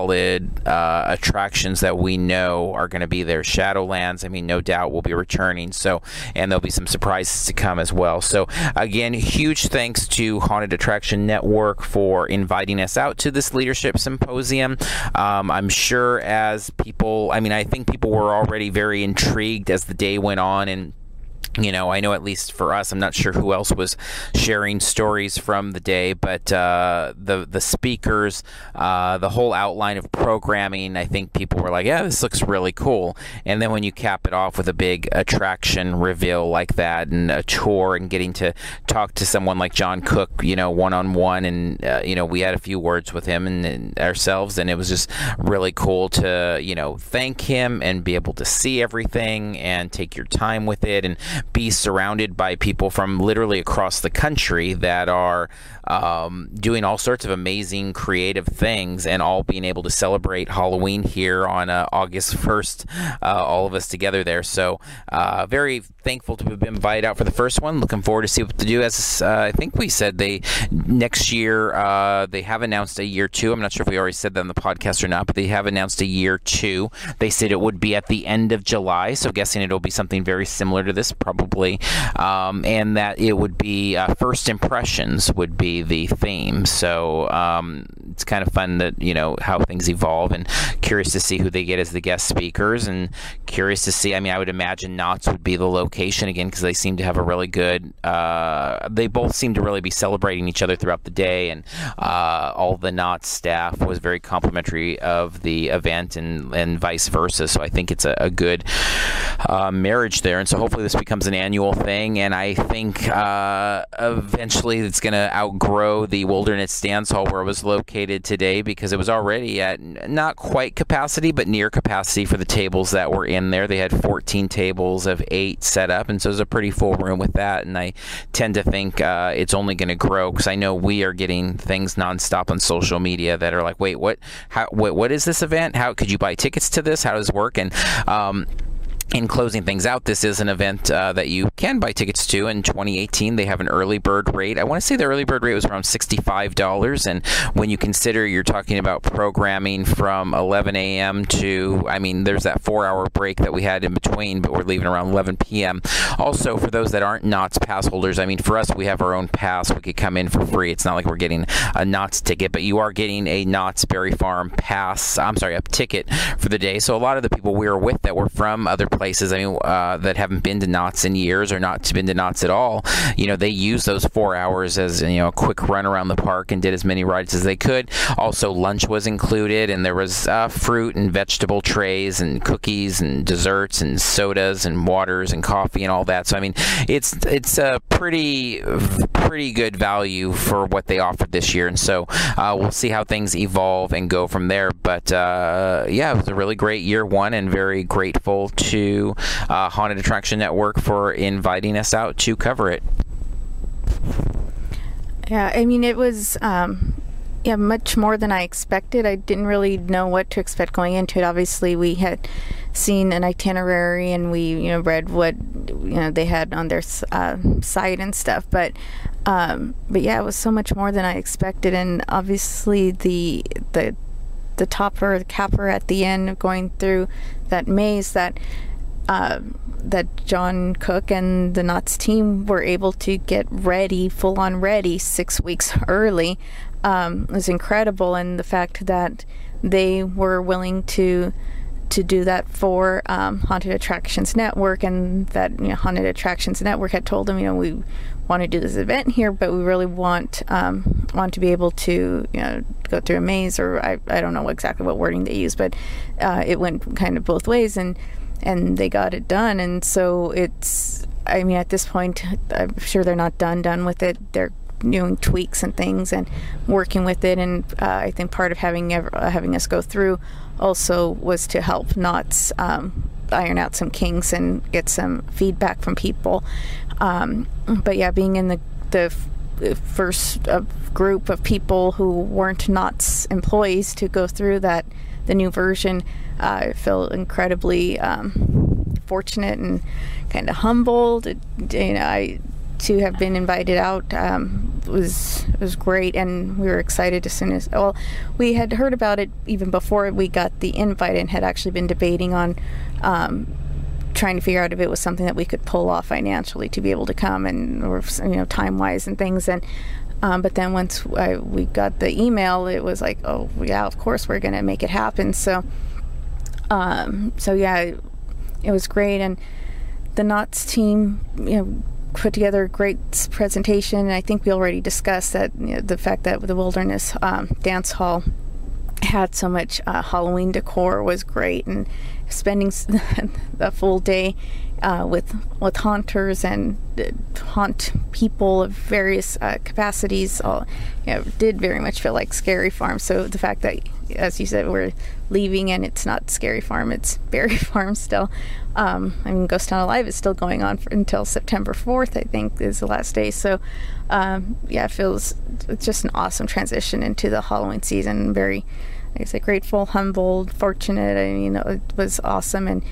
attractions that we know are going to be there. Shadowlands, I mean, no doubt will be returning. So, and there'll be some surprises to come as well. So, again, huge thanks to Haunted Attraction Network for inviting us out to this leadership symposium. I'm sure I think people were already very intrigued as the day went on, and I know at least for us, I'm not sure who else was sharing stories from the day, but the speakers, the whole outline of programming, I think people were like, yeah, this looks really cool. And then when you cap it off with a big attraction reveal like that, and a tour, and getting to talk to someone like John Cook, one-on-one, and we had a few words with him and ourselves, and it was just really cool to thank him and be able to see everything and take your time with it, and be surrounded by people from literally across the country that are doing all sorts of amazing creative things, and all being able to celebrate Halloween here on August 1st, all of us together there. So very thankful to have been invited out for the first one. Looking forward to see what to do. As I think we said, next year they have announced a year 2. I'm not sure if we already said that on the podcast or not, but they have announced a year 2. They said it would be at the end of July, so guessing it'll be something very similar to this, probably, and that it would be first impressions would be the theme. So it's kind of fun that how things evolve, and curious to see who they get as the guest speakers, and curious to see. I mean, I would imagine Knott's would be the location again, because they seem to have a really good. They both seem to really be celebrating each other throughout the day, and all the Knott's staff was very complimentary of the event, and vice versa. So I think it's a good marriage there, and so hopefully this becomes an annual thing. And I think eventually it's going to outgrow the Wilderness Dance Hall where it was located today, because it was already at not quite capacity, but near capacity for the tables that were in there. They had 14 tables of 8 set up, and so it was a pretty full room with that. And I tend to think it's only going to grow, because I know we are getting things nonstop on social media that are like, wait, what is this event? How could you buy tickets to this? How does it work? And In closing things out, this is an event that you can buy tickets to. In 2018, they have an early bird rate. I want to say the early bird rate was around $65. And when you consider you're talking about programming from 11 a.m. to, I mean, there's that 4-hour break that we had in between, but we're leaving around 11 p.m. Also, for those that aren't Knott's pass holders, I mean, for us, we have our own pass. We could come in for free. It's not like we're getting a Knott's ticket, but you are getting a Knott's Berry Farm pass, a ticket for the day. So a lot of the people we were with that were from other places, I mean, that haven't been to Knott's in years or not been to Knott's at all, they use those 4 hours as, a quick run around the park and did as many rides as they could. Also, lunch was included, and there was fruit and vegetable trays and cookies and desserts and sodas and waters and coffee and all that. So, I mean, it's a pretty good value for what they offered this year. And so we'll see how things evolve and go from there. But, yeah, it was a really great year one, and very grateful to Haunted Attraction Network for inviting us out to cover it. Yeah, I mean, it was much more than I expected. I didn't really know what to expect going into it. Obviously, we had seen an itinerary, and we read what they had on their site and stuff. But yeah, it was so much more than I expected. And obviously, the topper, the capper at the end of going through that maze that John Cook and the Knott's team were able to get ready, full on ready, 6 weeks early, was incredible. And the fact that they were willing to do that for Haunted Attractions Network, and that Haunted Attractions Network had told them, we want to do this event here, but we really want to be able to go through a maze, or I don't know exactly what wording they used, but it went kind of both ways, and they got it done. And so at this point, I'm sure they're not done with it. They're doing tweaks and things and working with it. And I think part of having us go through also was to help Knott's iron out some kinks and get some feedback from people. But yeah, being in the first group of people who weren't Knott's employees to go through the new version, I feel incredibly fortunate and kind of humbled. To have been invited out was great, and we were excited as soon as we had heard about it even before we got the invite, and had actually been debating on trying to figure out if it was something that we could pull off financially to be able to come, and or time wise and things. And but then once we got the email, it was like, oh yeah, of course we're gonna make it happen. So yeah, it was great. And the Knott's team put together a great presentation. And I think we already discussed that the fact that the Wilderness Dance Hall had so much Halloween decor was great, and spending a full day with haunters and haunt people of various capacities did very much feel like Scary Farm. So the fact that, as you said, we're leaving and it's not Scary Farm, it's Berry Farm still. Ghost Town Alive is still going on until September 4th, I think, is the last day. So it feels it's just an awesome transition into the Halloween season. Very, like I said, grateful, humbled, fortunate. It was awesome. And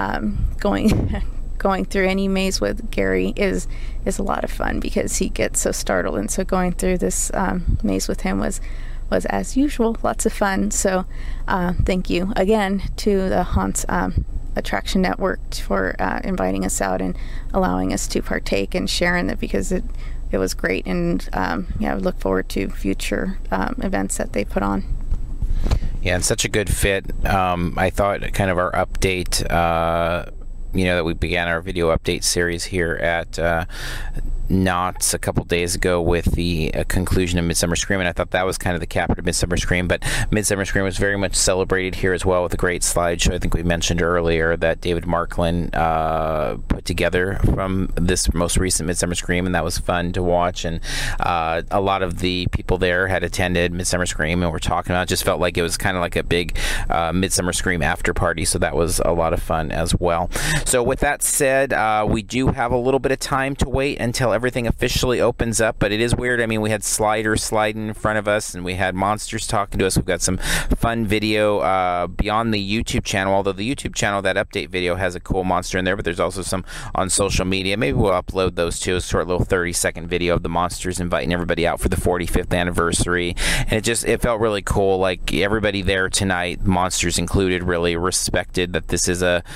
going through any maze with Gary is a lot of fun, because he gets so startled. And so going through this maze with him was as usual, lots of fun. So thank you again to the Haunts Attraction Network for inviting us out and allowing us to partake and share in it, because it was great. And I look forward to future events that they put on. Yeah, and such a good fit. I thought kind of our update, that we began our video update series here at Knott's a couple days ago with the conclusion of Midsummer Scream, and I thought that was kind of the capper to Midsummer Scream. But Midsummer Scream was very much celebrated here as well with a great slideshow. I think we mentioned earlier that David Markland put together from this most recent Midsummer Scream, and that was fun to watch. And a lot of the people there had attended Midsummer Scream and were talking about it. Just felt like it was kind of like a big Midsummer Scream after party, so that was a lot of fun as well. So with that said, we do have a little bit of time to wait until everything officially opens up, but it is weird. I mean, we had sliders sliding in front of us, and we had monsters talking to us. We've got some fun video beyond the YouTube channel, although the YouTube channel, that update video has a cool monster in there, but there's also some on social media. Maybe we'll upload those too, a short little 30-second video of the monsters inviting everybody out for the 45th anniversary. And it felt really cool. Like, everybody there tonight, monsters included, really respected that this is a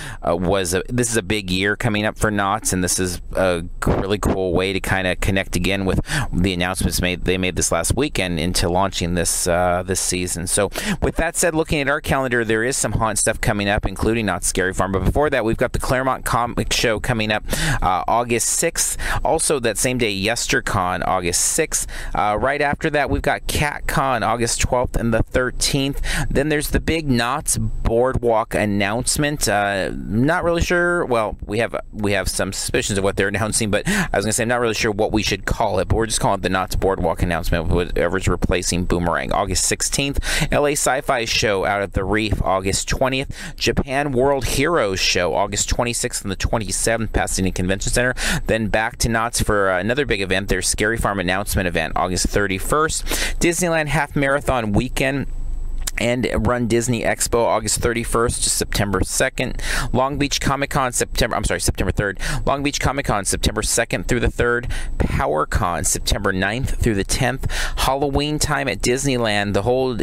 big year coming up for Knott's, and this is a really cool way to kind of connect again with the announcements they made this last weekend into launching this season. So with that said, looking at our calendar, there is some haunt stuff coming up, including Knott's Scary Farm. But before that, we've got the Claremont Comic Show coming up August 6th. Also that same day, YesterCon, August 6th. Right after that, we've got CatCon, August 12th and the 13th. Then there's the big Knott's Boardwalk announcement. Not really sure. Well, we have some suspicions of what they're announcing, but I was going to say I'm not really sure what we should call it, but we're just calling it the Knott's Boardwalk announcement, whatever's replacing Boomerang. August 16th, LA Sci-Fi Show out at the Reef, August 20th. Japan World Heroes Show, August 26th and the 27th, Pasadena Convention Center. Then back to Knott's for another big event, their Scary Farm announcement event, August 31st. Disneyland Half Marathon Weekend and Run Disney Expo, August 31st to September 2nd. Long Beach Comic Con, September 3rd. Long Beach Comic Con, September 2nd through the 3rd. PowerCon, September 9th through the 10th. Halloween time at Disneyland. The whole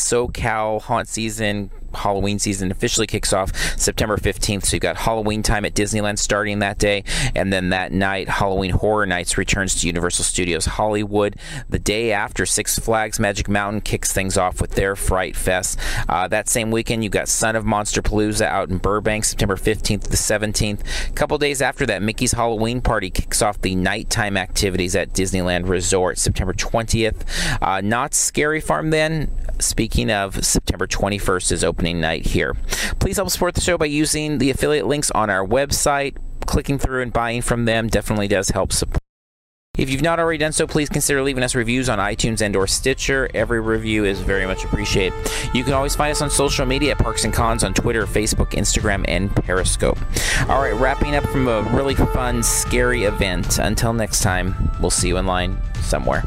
SoCal haunt season, Halloween season officially kicks off September 15th. So you've got Halloween time at Disneyland starting that day, and then that night, Halloween Horror Nights returns to Universal Studios Hollywood. The day after, Six Flags Magic Mountain kicks things off with their Fright Fest. That same weekend, you've got Son of Monsterpalooza out in Burbank, September 15th to the 17th. A couple days after that, Mickey's Halloween Party kicks off the nighttime activities at Disneyland Resort, September 20th. Knott's Scary Farm then, speaking of, September 21st is opening night here. Please help support the show by using the affiliate links on our website. Clicking through and buying from them definitely does help support. If you've not already done so, please consider leaving us reviews on iTunes and or Stitcher. Every review is very much appreciated. You can always find us on social media at Parks and Cons on Twitter, Facebook, Instagram, and Periscope. All right, wrapping up from a really fun, scary event. Until next time, we'll see you in line somewhere.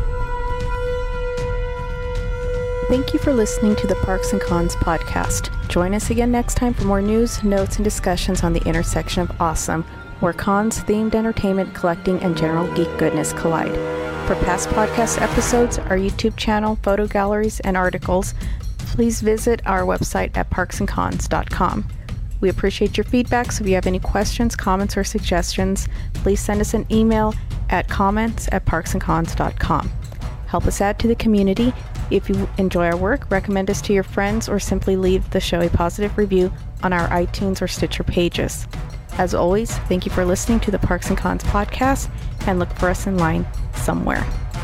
Thank you for listening to the Parks and Cons podcast. Join us again next time for more news, notes, and discussions on the intersection of awesome, where cons, themed entertainment, collecting, and general geek goodness collide. For past podcast episodes, our YouTube channel, photo galleries, and articles, please visit our website at parksandcons.com. We appreciate your feedback, so if you have any questions, comments, or suggestions, please send us an email at comments@parksandcons.com. Help us add to the community. If you enjoy our work, recommend us to your friends or simply leave the show a positive review on our iTunes or Stitcher pages. As always, thank you for listening to the Parks and Cons podcast, and look for us in line somewhere.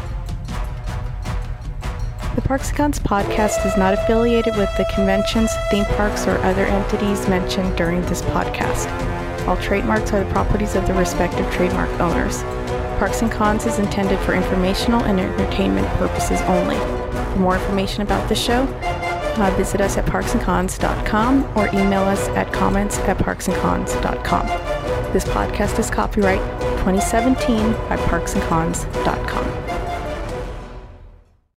The Parks and Cons podcast is not affiliated with the conventions, theme parks, or other entities mentioned during this podcast. All trademarks are the properties of the respective trademark owners. Parks and Cons is intended for informational and entertainment purposes only. For more information about the show, visit us at parksandcons.com or email us at comments@parksandcons.com. This podcast is copyright 2017 by parksandcons.com.